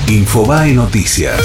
Infobae Noticias.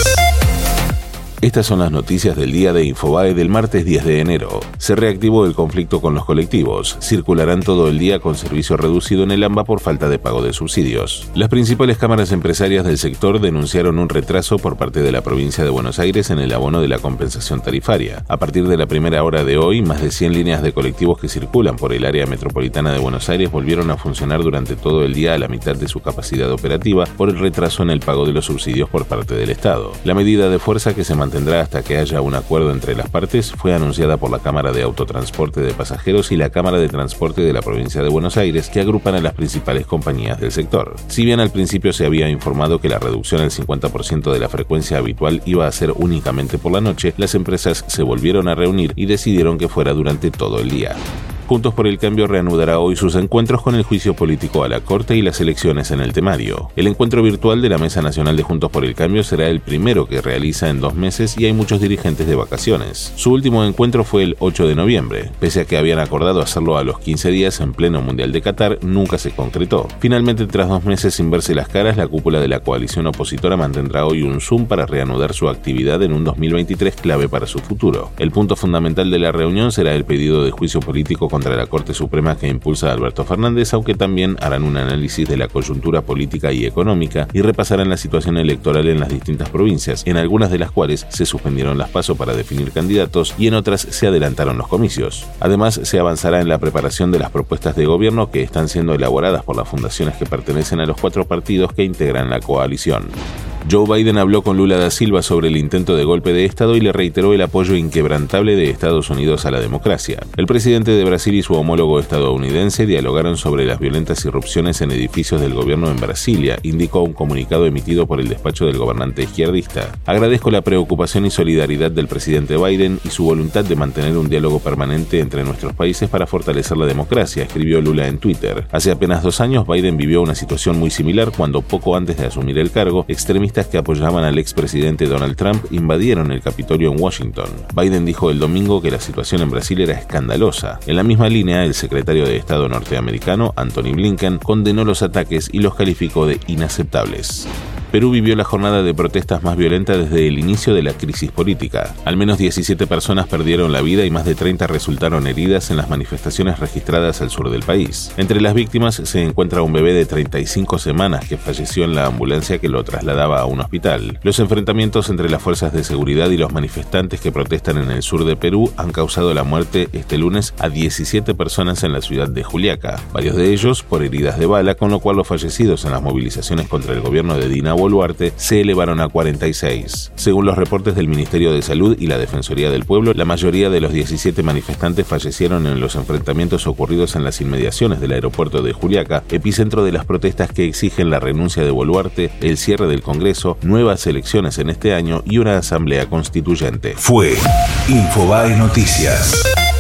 Estas son las noticias del día de Infobae del martes 10 de enero. Se reactivó el conflicto con los colectivos. Circularán todo el día con servicio reducido en el AMBA por falta de pago de subsidios. Las principales cámaras empresarias del sector denunciaron un retraso por parte de la provincia de Buenos Aires en el abono de la compensación tarifaria. A partir de la primera hora de hoy, más de 100 líneas de colectivos que circulan por el área metropolitana de Buenos Aires volvieron a funcionar durante todo el día a la mitad de su capacidad operativa por el retraso en el pago de los subsidios por parte del Estado. La medida de fuerza, que se mantendrá hasta que haya un acuerdo entre las partes, fue anunciada por la Cámara de Autotransporte de Pasajeros y la Cámara de Transporte de la provincia de Buenos Aires, que agrupan a las principales compañías del sector. Si bien al principio se había informado que la reducción al 50% de la frecuencia habitual iba a ser únicamente por la noche, las empresas se volvieron a reunir y decidieron que fuera durante todo el día. Juntos por el Cambio reanudará hoy sus encuentros con el juicio político a la Corte y las elecciones en el temario. El encuentro virtual de la Mesa Nacional de Juntos por el Cambio será el primero que realiza en 2 meses y hay muchos dirigentes de vacaciones. Su último encuentro fue el 8 de noviembre. Pese a que habían acordado hacerlo a los 15 días en pleno Mundial de Qatar, nunca se concretó. Finalmente, tras 2 meses sin verse las caras, la cúpula de la coalición opositora mantendrá hoy un Zoom para reanudar su actividad en un 2023 clave para su futuro. El punto fundamental de la reunión será el pedido de juicio político contra la Corte Suprema que impulsa Alberto Fernández, aunque también harán un análisis de la coyuntura política y económica y repasarán la situación electoral en las distintas provincias, en algunas de las cuales se suspendieron las PASO para definir candidatos y en otras se adelantaron los comicios. Además, se avanzará en la preparación de las propuestas de gobierno que están siendo elaboradas por las fundaciones que pertenecen a los 4 partidos que integran la coalición. Joe Biden habló con Lula da Silva sobre el intento de golpe de Estado y le reiteró el apoyo inquebrantable de Estados Unidos a la democracia. El presidente de Brasil y su homólogo estadounidense dialogaron sobre las violentas irrupciones en edificios del gobierno en Brasilia, indicó un comunicado emitido por el despacho del gobernante izquierdista. Agradezco la preocupación y solidaridad del presidente Biden y su voluntad de mantener un diálogo permanente entre nuestros países para fortalecer la democracia, escribió Lula en Twitter. Hace apenas 2 años, Biden vivió una situación muy similar cuando, poco antes de asumir el cargo, extremistas que apoyaban al expresidente Donald Trump invadieron el Capitolio en Washington. Biden dijo el domingo que la situación en Brasil era escandalosa. En la misma línea, el secretario de Estado norteamericano, Antony Blinken, condenó los ataques y los calificó de inaceptables. Perú vivió la jornada de protestas más violenta desde el inicio de la crisis política. Al menos 17 personas perdieron la vida y más de 30 resultaron heridas en las manifestaciones registradas al sur del país. Entre las víctimas se encuentra un bebé de 35 semanas que falleció en la ambulancia que lo trasladaba a un hospital. Los enfrentamientos entre las fuerzas de seguridad y los manifestantes que protestan en el sur de Perú han causado la muerte este lunes a 17 personas en la ciudad de Juliaca, varios de ellos por heridas de bala, con lo cual los fallecidos en las movilizaciones contra el gobierno de Dina Boluarte se elevaron a 46. Según los reportes del Ministerio de Salud y la Defensoría del Pueblo, la mayoría de los 17 manifestantes fallecieron en los enfrentamientos ocurridos en las inmediaciones del aeropuerto de Juliaca, epicentro de las protestas que exigen la renuncia de Boluarte, el cierre del Congreso, nuevas elecciones en este año y una asamblea constituyente. Fue Infobae Noticias.